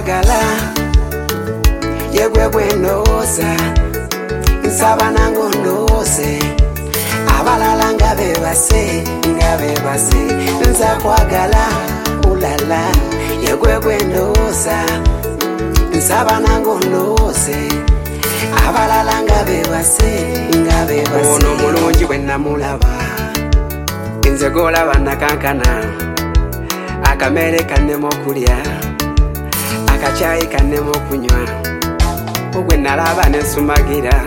kwagala yegwe bwenoza nsaba nango ndose abalala nga bebase nza kwagala ulala yegwe bwenoza nsaba nango ndose abalala nga bebase ono mulungi bwe namulaba nze golaba nakankana akamere kannema okulya akacayi kannema okunywa ogwe nalaba nensumagira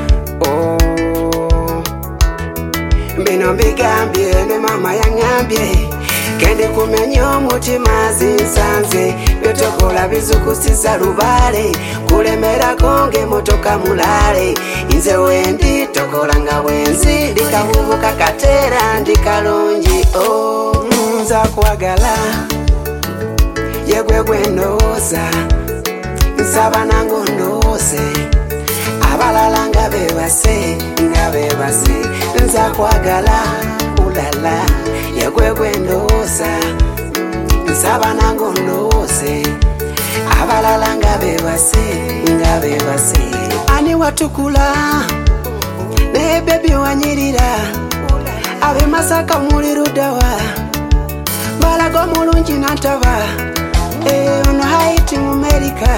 bino mbigambye ne mama yaŋambye kendi kumenya omutima zinsanze byotokola bizukusiza lubale kulemerako ng'emotoka mulale nze wendi tokola nga bwenzi ndikavubuka kateera ndi kalungi nza kwagala yegwe gwendowooza nsaba nango ndowooze abalala nga bebase nza kwagala ulala yegwe gwendowooza nsaba nango ndowooze abalala nga bebase ani watukula naye bebi wanyirira abe Masaka muli ludawa balaga omulungi nataba ono Haiti mu America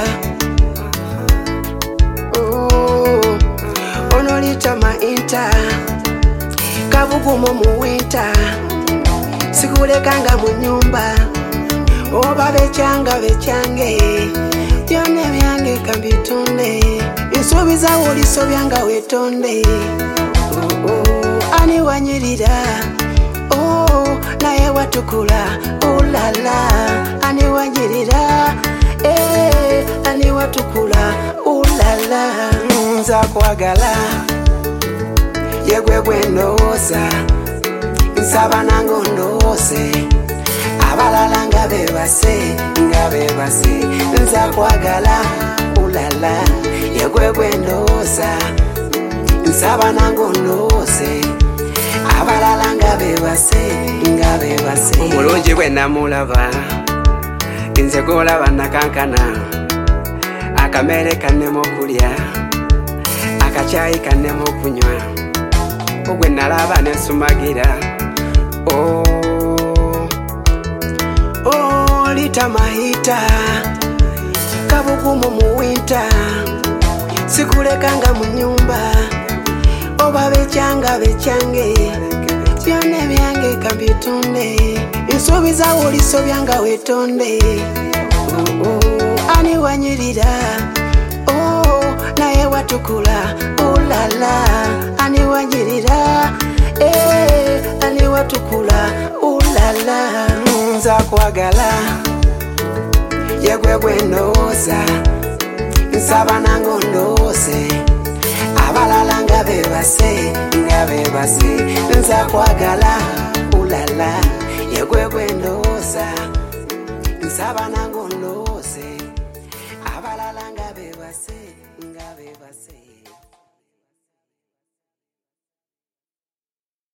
ono litama inta kabugumo mu winter sikulekanga mu nyumba oba becyange byone byange kambitunde nsubiza wuliso byanga wetonde ani wanyirira naye watukula ulala ani wanyirira ani watukula ulala nza kwagala yegwe gwendowooza nsaba nango ndowooze abalala nga bebase nza kwagala ulala yegwe gwendowooza nsaba nango ndowooze abalala nga bebase omulungi bwe namulaba nze golaba nakankana akamere kannema okulya akacayi kannema okunywa ogwe nalaba nensumagira litamahita kabugumu mu winter sikulekanga mu nyumba oba becyange byone byange kambitunde nsubiza wuliso byanga wetonde ani wanyirira naye watukula ulala ani wanyirira ani watukula ulala nza kwagala yegwe gwendowooza nsaba nango ndowooze abalala nga bebase nza kwagala ulala